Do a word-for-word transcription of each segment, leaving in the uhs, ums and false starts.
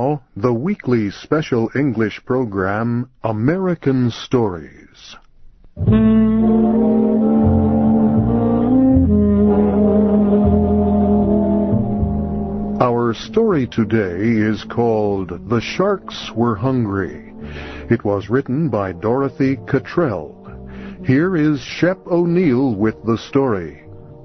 now, the weekly special English program, American Stories. Our story today is called The Sharks Were Hungry. It was written by Dorothy Cottrell. Here is Shep O'Neill with the story.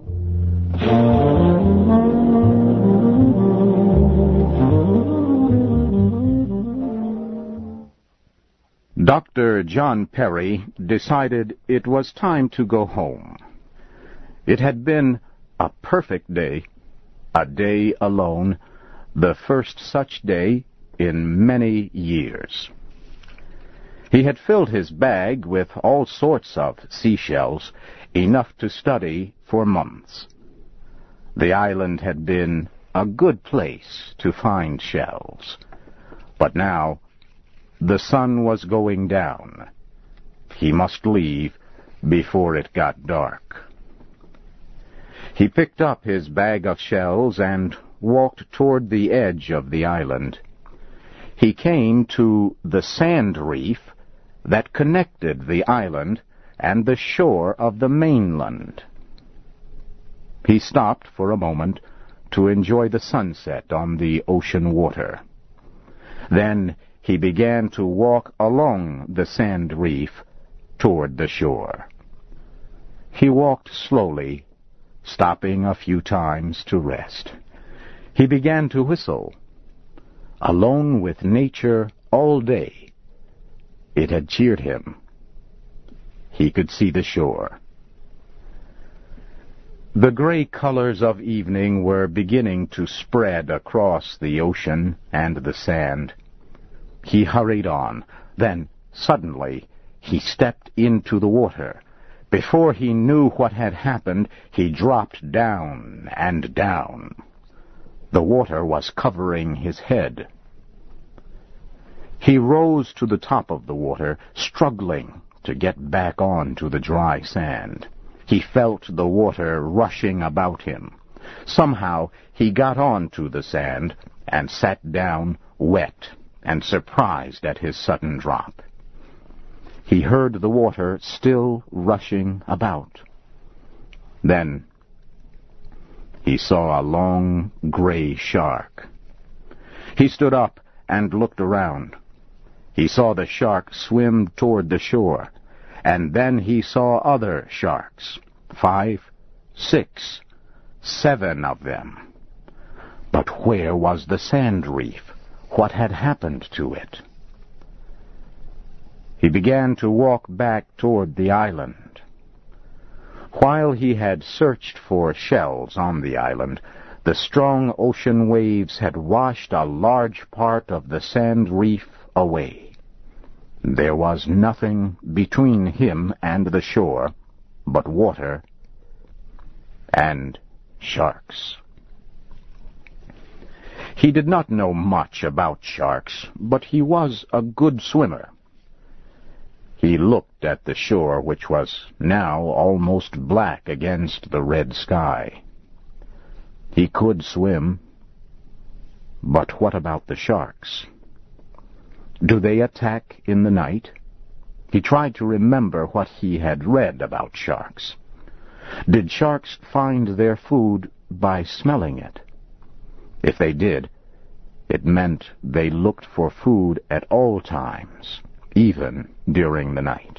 Doctor John Perry decided it was time to go home. It had been a perfect day, a day alone, the first such day in many years. He had filled his bag with all sorts of seashells, enough to study for months. The island had been a good place to find shells, but now the sun was going down. He must leave before it got dark. He picked up his bag of shells and walked toward the edge of the island. He came to the sand reef that connected the island and the shore of the mainland. He stopped for a moment to enjoy the sunset on the ocean water. Then he began to walk along the sand reef toward the shore. He walked slowly, stopping a few times to rest. He began to whistle. Alone with nature all day, it had cheered him. He could see the shore. The gray colors of evening were beginning to spread across the ocean and the sand. He hurried on. Then, suddenly, he stepped into the water. Before he knew what had happened, he dropped down and down. The water was covering his head. He rose to the top of the water, struggling to get back on to the dry sand. He felt the water rushing about him. Somehow he got on to the sand and sat down wet and surprised at his sudden drop. He heard the water still rushing about. Then he saw a long gray shark. He stood up and looked around. He saw the shark swim toward the shore, and then he saw other sharks, five, six, seven of them. But where was the sand reef? What had happened to it? He began to walk back toward the island. While he had searched for shells on the island, the strong ocean waves had washed a large part of the sand reef away. There was nothing between him and the shore but water and sharks. He did not know much about sharks, but he was a good swimmer. He looked at the shore, which was now almost black against the red sky. He could swim, but what about the sharks? Do they attack in the night? He tried to remember what he had read about sharks. Did sharks find their food by smelling it? If they did, it meant they looked for food at all times, even during the night.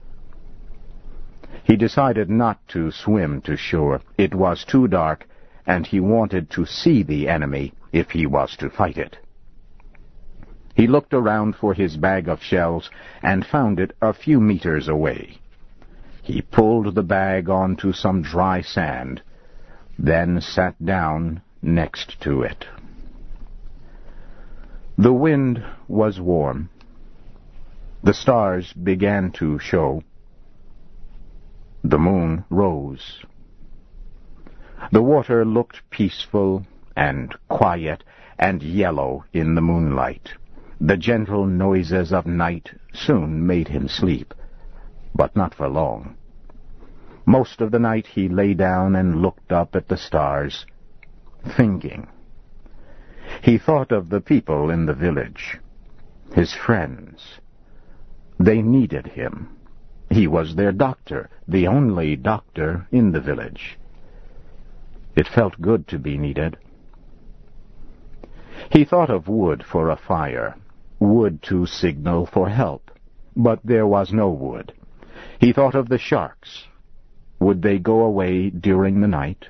He decided not to swim to shore. It was too dark, and he wanted to see the enemy if he was to fight it. He looked around for his bag of shells and found it a few meters away. He pulled the bag onto some dry sand, then sat down next to it. The wind was warm. The stars began to show. The moon rose. The water looked peaceful and quiet and yellow in the moonlight. The gentle noises of night soon made him sleep, but not for long. Most of the night he lay down and looked up at the stars, thinking. He thought of the people in the village, his friends. They needed him. He was their doctor, the only doctor in the village. It felt good to be needed. He thought of wood for a fire, wood to signal for help, but there was no wood. He thought of the sharks. Would they go away during the night?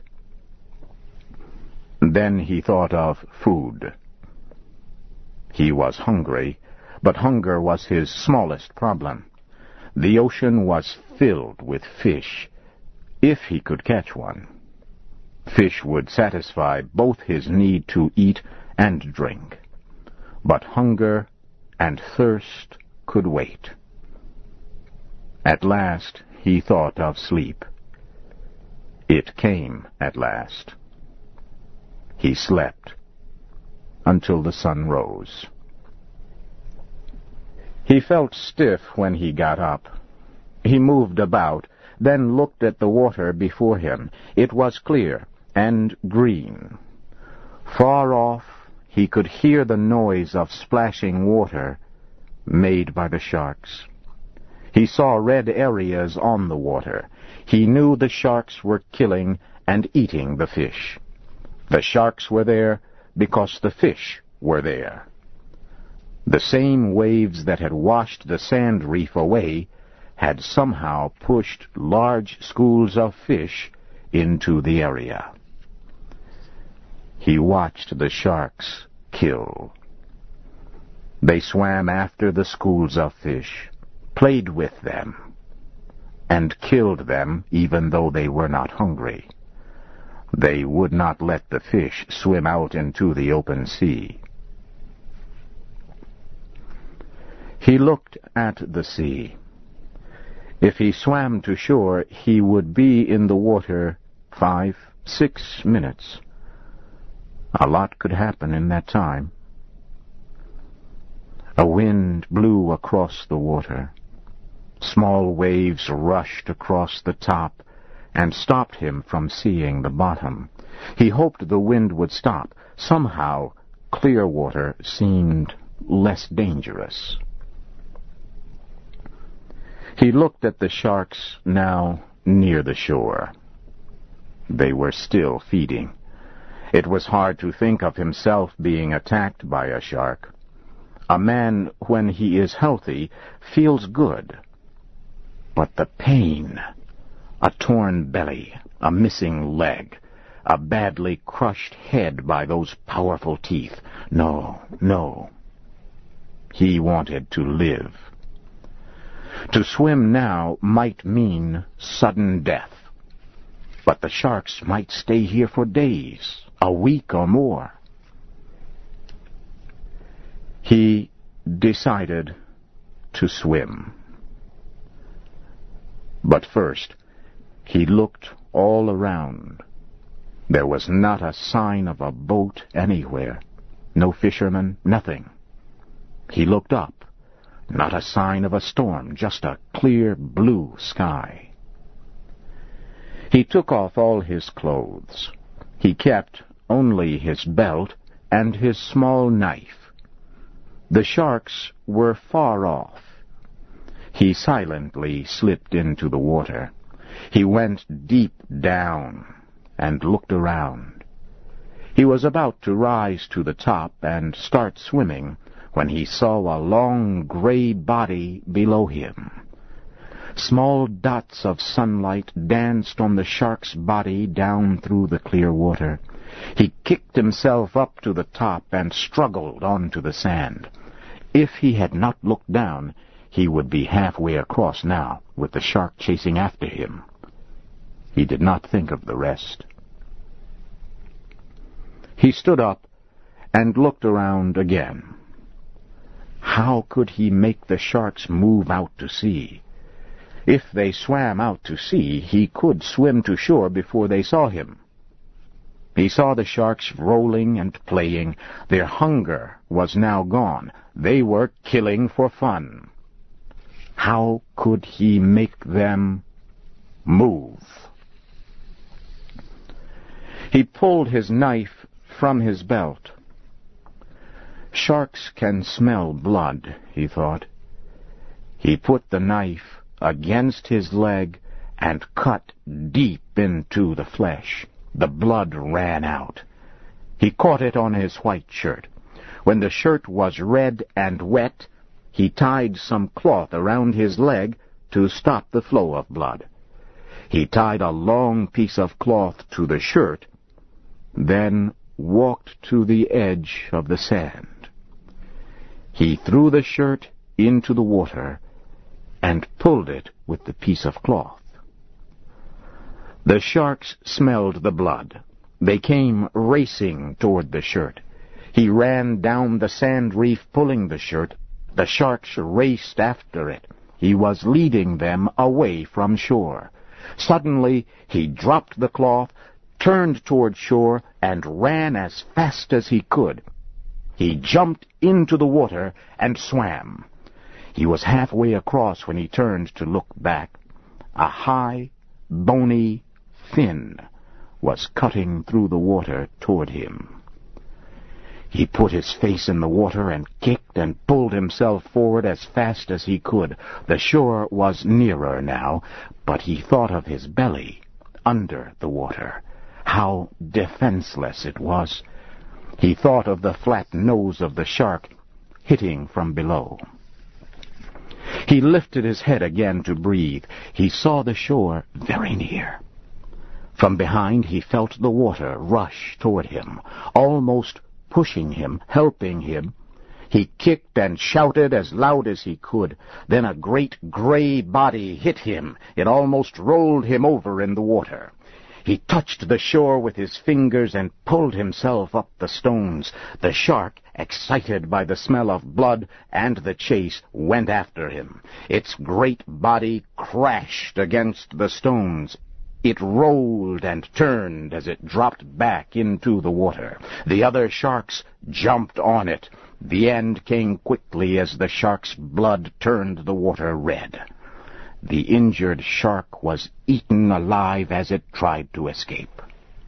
Then he thought of food. He was hungry, but hunger was his smallest problem. The ocean was filled with fish, if he could catch one. Fish would satisfy both his need to eat and drink. But hunger and thirst could wait. At last he thought of sleep. It came at last. He slept until the sun rose. He felt stiff when he got up. He moved about, then looked at the water before him. It was clear and green. Far off, he could hear the noise of splashing water made by the sharks. He saw red areas on the water. He knew the sharks were killing and eating the fish. The sharks were there because the fish were there. The same waves that had washed the sand reef away had somehow pushed large schools of fish into the area. He watched the sharks kill. They swam after the schools of fish, played with them, and killed them even though they were not hungry. They would not let the fish swim out into the open sea. He looked at the sea. If he swam to shore, he would be in the water five, six minutes. A lot could happen in that time. A wind blew across the water. Small waves rushed across the top and stopped him from seeing the bottom. He hoped the wind would stop. Somehow, clear water seemed less dangerous. He looked at the sharks now near the shore. They were still feeding. It was hard to think of himself being attacked by a shark. A man, when he is healthy, feels good. But the pain, a torn belly, a missing leg, a badly crushed head by those powerful teeth. No, no. He wanted to live. To swim now might mean sudden death. But the sharks might stay here for days, a week or more. He decided to swim. But first, he looked all around. There was not a sign of a boat anywhere. No fishermen, nothing. He looked up. Not a sign of a storm, just a clear blue sky. He took off all his clothes. He kept only his belt and his small knife. The sharks were far off. He silently slipped into the water. He went deep down and looked around. He was about to rise to the top and start swimming when he saw a long gray body below him. Small dots of sunlight danced on the shark's body down through the clear water. He kicked himself up to the top and struggled onto the sand. If he had not looked down, he would be halfway across now, with the shark chasing after him. He did not think of the rest. He stood up and looked around again. How could he make the sharks move out to sea? If they swam out to sea, he could swim to shore before they saw him. He saw the sharks rolling and playing. Their hunger was now gone. They were killing for fun. How could he make them move? He pulled his knife from his belt. Sharks can smell blood, he thought. He put the knife against his leg and cut deep into the flesh. The blood ran out. He caught it on his white shirt. When the shirt was red and wet, he tied some cloth around his leg to stop the flow of blood. He tied a long piece of cloth to the shirt, then walked to the edge of the sand. He threw the shirt into the water and pulled it with the piece of cloth. The sharks smelled the blood. They came racing toward the shirt. He ran down the sand reef pulling the shirt. The sharks raced after it. He was leading them away from shore. Suddenly he dropped the cloth, turned toward shore, and ran as fast as he could. He jumped into the water and swam. He was halfway across when he turned to look back. A high, bony fin was cutting through the water toward him. He put his face in the water and kicked and pulled himself forward as fast as he could. The shore was nearer now, but he thought of his belly under the water. How defenseless it was. He thought of the flat nose of the shark hitting from below. He lifted his head again to breathe. He saw the shore very near. From behind he felt the water rush toward him, almost pushing him, helping him. He kicked and shouted as loud as he could. Then a great gray body hit him. It almost rolled him over in the water. He touched the shore with his fingers and pulled himself up the stones. The shark, excited by the smell of blood and the chase, went after him. Its great body crashed against the stones. It rolled and turned as it dropped back into the water. The other sharks jumped on it. The end came quickly as the shark's blood turned the water red. The injured shark was eaten alive as it tried to escape.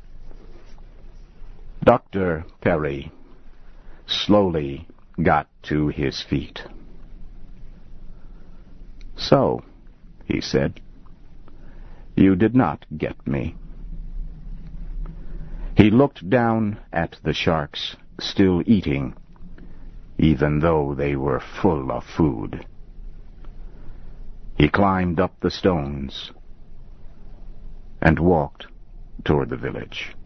Doctor Perry slowly got to his feet. "So," he said, "you did not get me." He looked down at the sharks, still eating, even though they were full of food. He climbed up the stones and walked toward the village.